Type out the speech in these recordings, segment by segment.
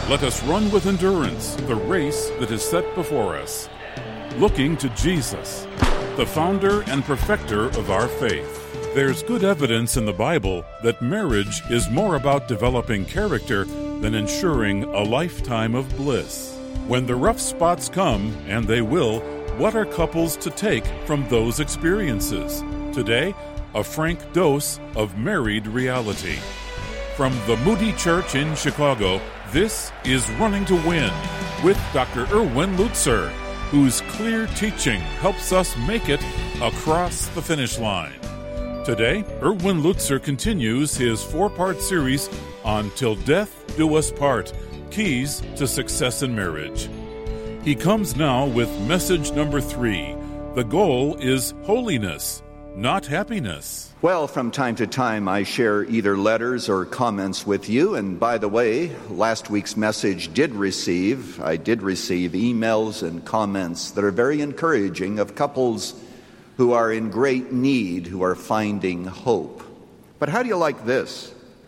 Let us run with endurance the race that is set before us, looking to Jesus, the founder and perfecter of our faith. There's good evidence in the Bible that marriage is more about developing character than ensuring a lifetime of bliss. When the rough spots come, and they will, what are couples to take from those experiences? Today, a frank dose of married reality. From the Moody Church in Chicago, this is Running to Win with Dr. Erwin Lutzer, whose clear teaching helps us make it across the finish line. Today, Erwin Lutzer continues his 4-part series on Till Death Do Us Part, Keys to Success in Marriage. He comes now with message number 3. The goal is holiness, not happiness. Well, from time to time I share either letters or comments with you, and by the way, last week's message I did receive emails and comments that are very encouraging of couples who are in great need, who are finding hope. But how do you like this?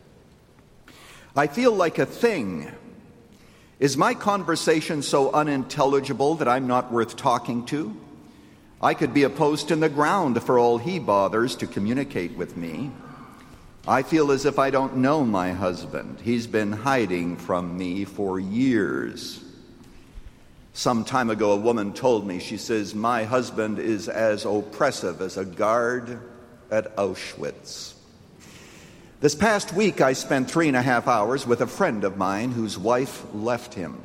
I feel like a thing. Is my conversation so unintelligible that I'm not worth talking to? I could be a post in the ground for all he bothers to communicate with me. I feel as if I don't know my husband. He's been hiding from me for years. Some time ago, a woman told me, she says, my husband is as oppressive as a guard at Auschwitz. This past week, I spent 3.5 hours with a friend of mine whose wife left him.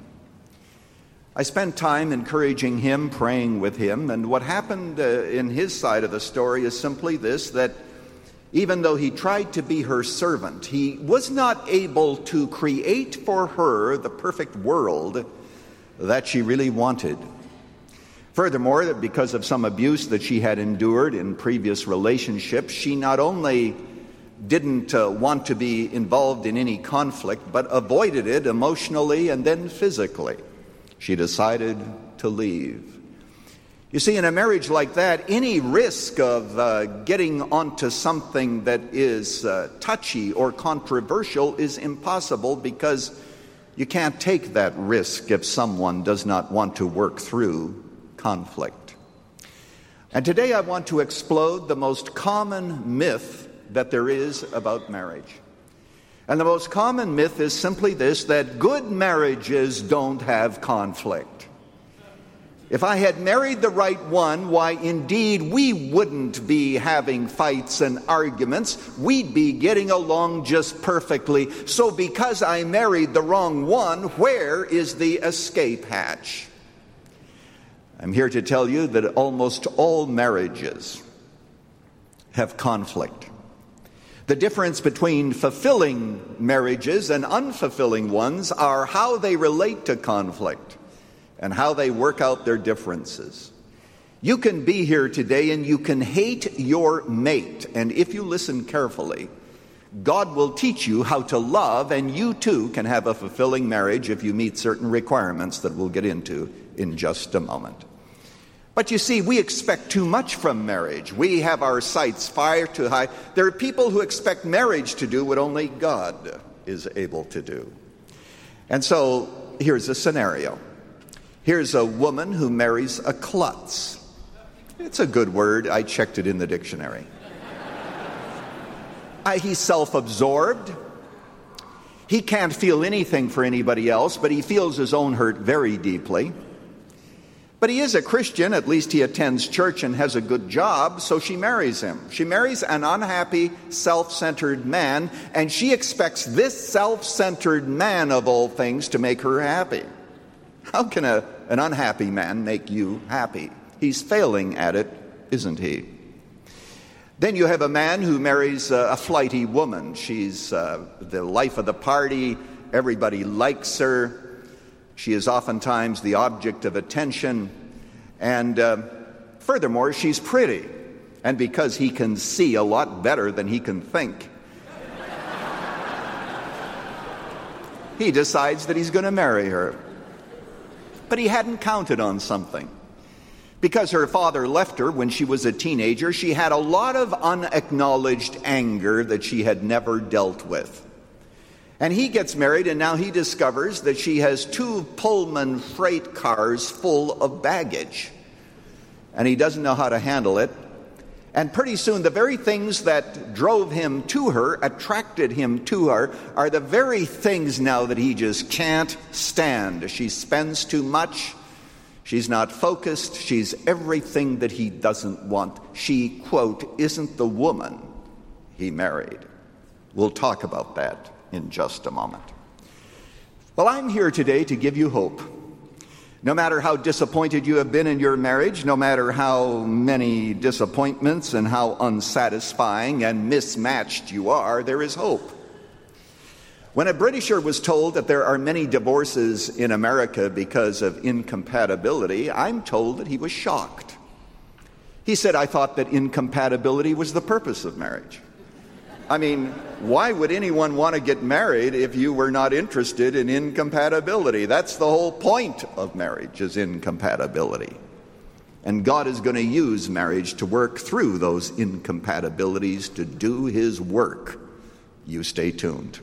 I spent time encouraging him, praying with him, and what happened in his side of the story is simply this, that even though he tried to be her servant, he was not able to create for her the perfect world that she really wanted. Furthermore, because of some abuse that she had endured in previous relationships, she not only didn't want to be involved in any conflict, but avoided it emotionally and then physically. She decided to leave. You see, in a marriage like that, any risk of getting onto something that is touchy or controversial is impossible, because you can't take that risk if someone does not want to work through conflict. And today I want to explode the most common myth that there is about marriage. And the most common myth is simply this, that good marriages don't have conflict. If I had married the right one, why, indeed, we wouldn't be having fights and arguments. We'd be getting along just perfectly. So because I married the wrong one, where is the escape hatch? I'm here to tell you that almost all marriages have conflict. The difference between fulfilling marriages and unfulfilling ones are how they relate to conflict and how they work out their differences. You can be here today and you can hate your mate, and if you listen carefully, God will teach you how to love, and you too can have a fulfilling marriage if you meet certain requirements that we'll get into in just a moment. But you see, we expect too much from marriage. We have our sights far too high. There are people who expect marriage to do what only God is able to do. And so here's a scenario. Here's a woman who marries a klutz. It's a good word. I checked it in the dictionary. He's self-absorbed. He can't feel anything for anybody else, but he feels his own hurt very deeply. But he is a Christian, at least he attends church and has a good job, so she marries him. She marries an unhappy, self-centered man, and she expects this self-centered man, of all things, to make her happy. How can an unhappy man make you happy? He's failing at it, isn't he? Then you have a man who marries a flighty woman. She's the life of the party. Everybody likes her. She is oftentimes the object of attention, and furthermore, she's pretty. And because he can see a lot better than he can think, he decides that he's going to marry her. But he hadn't counted on something. Because her father left her when she was a teenager, she had a lot of unacknowledged anger that she had never dealt with. And he gets married, and now he discovers that she has 2 Pullman freight cars full of baggage. And he doesn't know how to handle it. And pretty soon, the very things that drove him to her, attracted him to her, are the very things now that he just can't stand. She spends too much. She's not focused. She's everything that he doesn't want. She, quote, isn't the woman he married. We'll talk about that in just a moment. Well, I'm here today to give you hope. No matter how disappointed you have been in your marriage, no matter how many disappointments and how unsatisfying and mismatched you are, there is hope. When a Britisher was told that there are many divorces in America because of incompatibility, I'm told that he was shocked. He said, I thought that incompatibility was the purpose of marriage. I mean, why would anyone want to get married if you were not interested in incompatibility? That's the whole point of marriage, is incompatibility. And God is going to use marriage to work through those incompatibilities to do his work. You stay tuned.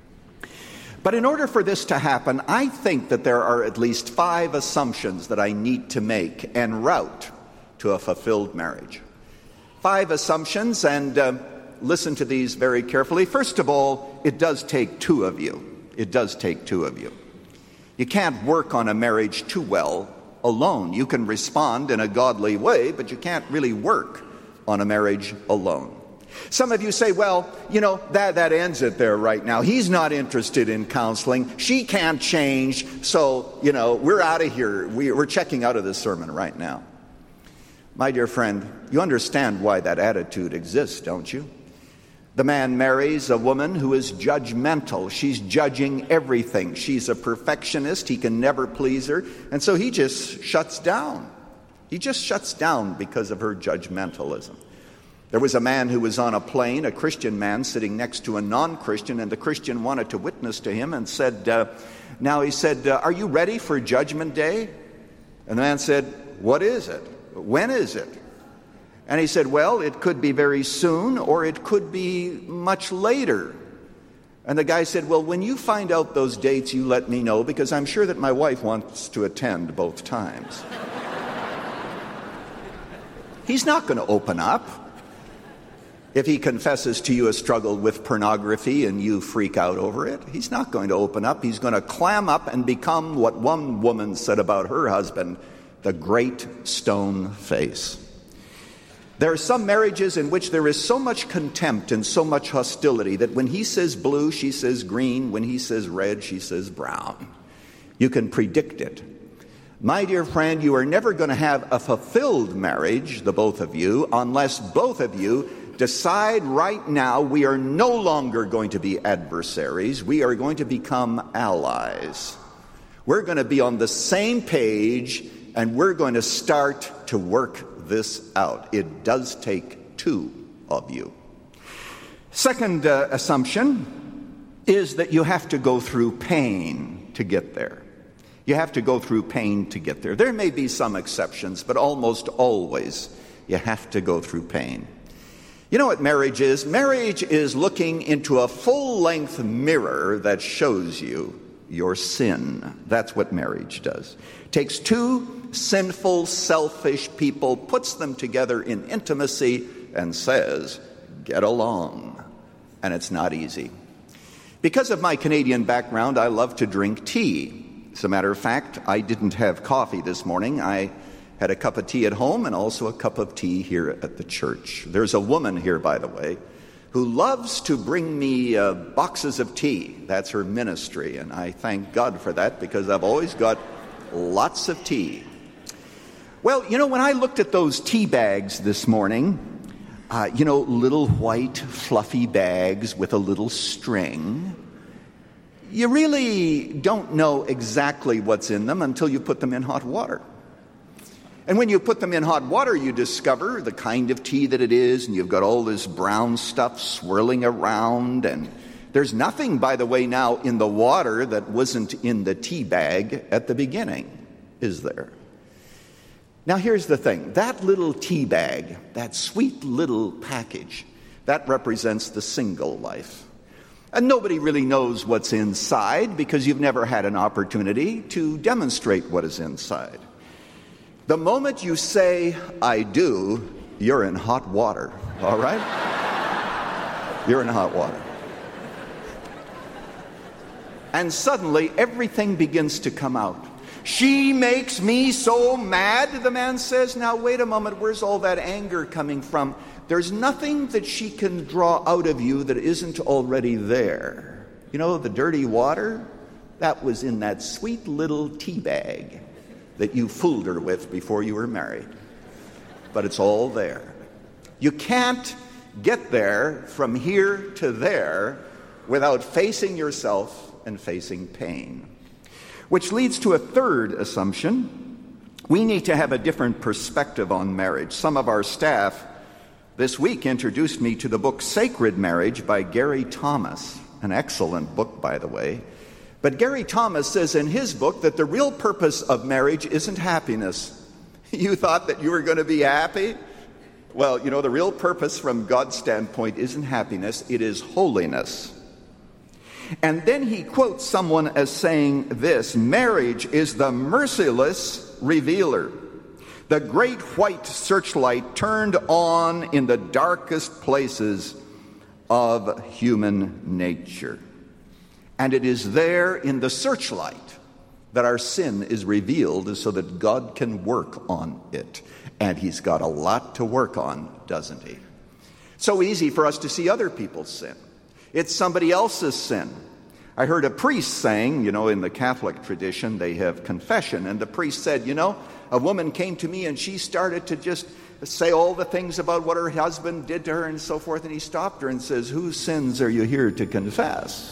But in order for this to happen, I think that there are at least 5 assumptions that I need to make en route to a fulfilled marriage. 5 assumptions, and listen to these very carefully. First of all, it does take 2 of you. It does take 2 of you. You can't work on a marriage too well alone. You can respond in a godly way, but you can't really work on a marriage alone. Some of you say, well, that ends it there right now. He's not interested in counseling. She can't change. So, we're out of here. We're checking out of this sermon right now. My dear friend, you understand why that attitude exists, don't you? The man marries a woman who is judgmental. She's judging everything. She's a perfectionist. He can never please her. And so he just shuts down. He just shuts down because of her judgmentalism. There was a man who was on a plane, a Christian man, sitting next to a non-Christian, and the Christian wanted to witness to him and said, are you ready for Judgment Day? And the man said, what is it? When is it? And he said, well, it could be very soon or it could be much later. And the guy said, well, when you find out those dates, you let me know, because I'm sure that my wife wants to attend both times. He's not going to open up. If he confesses to you a struggle with pornography and you freak out over it, he's not going to open up. He's going to clam up and become what one woman said about her husband, the great stone face. There are some marriages in which there is so much contempt and so much hostility that when he says blue, she says green. When he says red, she says brown. You can predict it. My dear friend, you are never going to have a fulfilled marriage, the both of you, unless both of you decide right now we are no longer going to be adversaries. We are going to become allies. We're going to be on the same page, and we're going to start to work this out. It does take 2 of you. Second assumption is that you have to go through pain to get there. You have to go through pain to get there. There may be some exceptions, but almost always you have to go through pain. You know what marriage is? Marriage is looking into a full-length mirror that shows you your sin. That's what marriage does. It takes 2 sinful, selfish people, puts them together in intimacy, and says, get along. And it's not easy. Because of my Canadian background, I love to drink tea. As a matter of fact, I didn't have coffee this morning. I had a cup of tea at home and also a cup of tea here at the church. There's a woman here, by the way, who loves to bring me boxes of tea. That's her ministry, and I thank God for that, because I've always got lots of tea. Well, when I looked at those tea bags this morning, little white fluffy bags with a little string, you really don't know exactly what's in them until you put them in hot water. And when you put them in hot water, you discover the kind of tea that it is, and you've got all this brown stuff swirling around, and there's nothing, by the way, now in the water that wasn't in the tea bag at the beginning, is there? Now here's the thing. That little tea bag, that sweet little package, that represents the single life. And nobody really knows what's inside because you've never had an opportunity to demonstrate what is inside. The moment you say, I do, you're in hot water, all right? You're in hot water. And suddenly, everything begins to come out. She makes me so mad, the man says. Now, wait a moment, where's all that anger coming from? There's nothing that she can draw out of you that isn't already there. You know, the dirty water, that was in that sweet little tea bag that you fooled her with before you were married. But it's all there. You can't get there from here to there without facing yourself and facing pain. Which leads to a third assumption. We need to have a different perspective on marriage. Some of our staff this week introduced me to the book Sacred Marriage by Gary Thomas, an excellent book, by the way. But Gary Thomas says in his book that the real purpose of marriage isn't happiness. You thought that you were going to be happy? Well, you know, the real purpose from God's standpoint isn't happiness, it is holiness. And then he quotes someone as saying this, marriage is the merciless revealer. The great white searchlight turned on in the darkest places of human nature. And it is there in the searchlight that our sin is revealed so that God can work on it. And he's got a lot to work on, doesn't he? So easy for us to see other people's sin. It's somebody else's sin. I heard a priest saying, you know, in the Catholic tradition, they have confession. And the priest said, you know, a woman came to me and she started to just say all the things about what her husband did to her and so forth. And he stopped her and says, whose sins are you here to confess?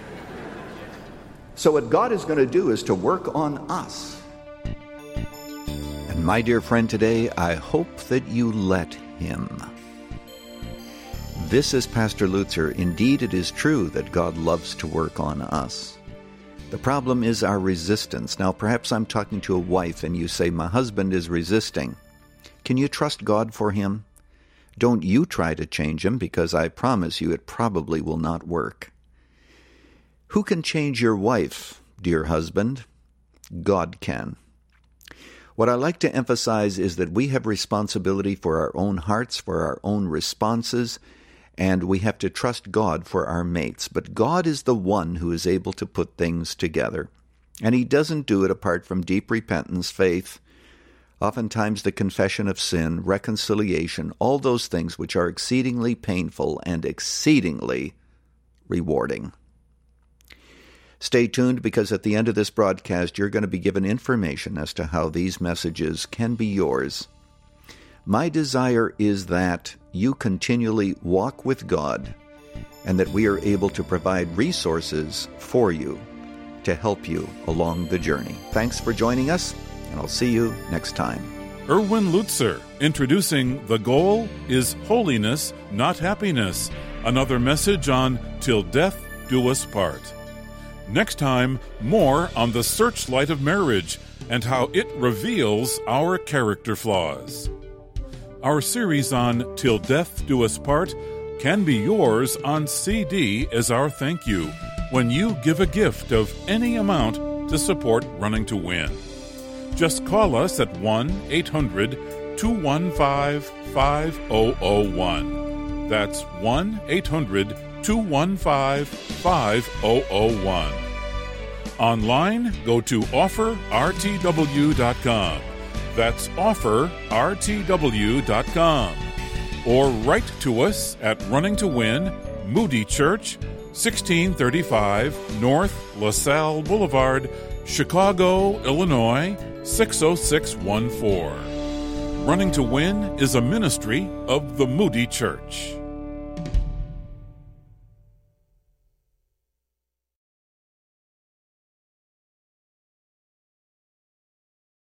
So what God is going to do is to work on us. And my dear friend, today, I hope that you let him. This is Pastor Lutzer. Indeed, it is true that God loves to work on us. The problem is our resistance. Now, perhaps I'm talking to a wife and you say, my husband is resisting. Can you trust God for him? Don't you try to change him, because I promise you it probably will not work. Who can change your wife, dear husband? God can. What I like to emphasize is that we have responsibility for our own hearts, for our own responses, and we have to trust God for our mates. But God is the one who is able to put things together. And he doesn't do it apart from deep repentance, faith, oftentimes the confession of sin, reconciliation, all those things which are exceedingly painful and exceedingly rewarding. Stay tuned, because at the end of this broadcast, you're going to be given information as to how these messages can be yours. My desire is that you continually walk with God and that we are able to provide resources for you to help you along the journey. Thanks for joining us, and I'll see you next time. Erwin Lutzer, introducing The Goal is Holiness, Not Happiness. Another message on Till Death Do Us Part. Next time, more on the searchlight of marriage and how it reveals our character flaws. Our series on Till Death Do Us Part can be yours on CD as our thank you when you give a gift of any amount to support Running to Win. Just call us at 1-800-215-5001. That's 1-800-215-5001. Online, go to offerrtw.com. That's offerrtw.com. Or write to us at Running to Win, Moody Church, 1635 North LaSalle Boulevard, Chicago, Illinois, 60614. Running to Win is a ministry of the Moody Church.